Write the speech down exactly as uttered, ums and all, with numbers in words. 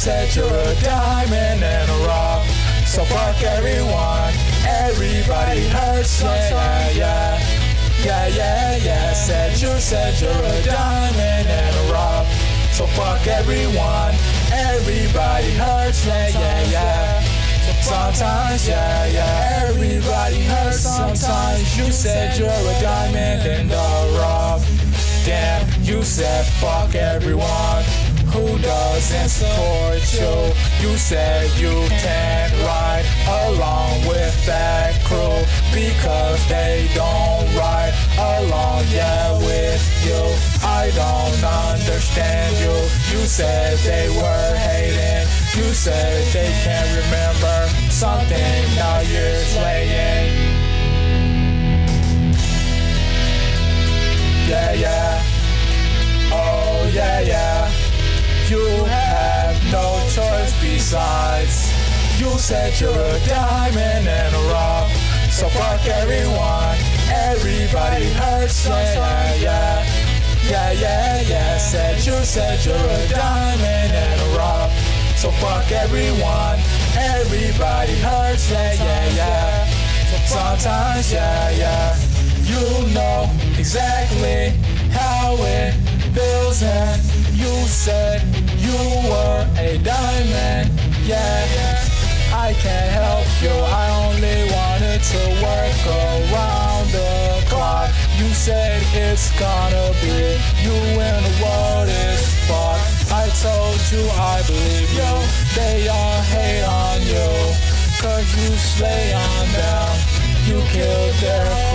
said you're a diamond and a rock. So fuck everyone, everybody hurts, yeah, yeah, yeah. Yeah, yeah, yeah, said you said you're a diamond and a rock. So fuck everyone, everybody hurts, yeah, yeah, yeah. Sometimes, yeah, yeah, everybody hurts sometimes. You said you're a diamond and a rock. Damn, you said fuck everyone who doesn't support you. You said you can't ride along with that crew because they don't ride along, yeah, with you. I don't understand you. You said they were hating. You said they can't remember something now you're slaying. Yeah, yeah. Oh, yeah, yeah. You have no choice besides. You said you're a diamond and a rock. So fuck everyone, everybody hurts, yeah, yeah. Yeah, yeah, yeah, said you said you're a diamond and a rock. So fuck everyone, everybody hurts, yeah, yeah, yeah. Sometimes, yeah, yeah. You know exactly how it feels, and you said you were a diamond, yeah. I can't help you, I only wanted to work around the clock. You said it's gonna be you when the world is fucked. I told you I believe you, they all hate on you, cause you slay on them. You killed their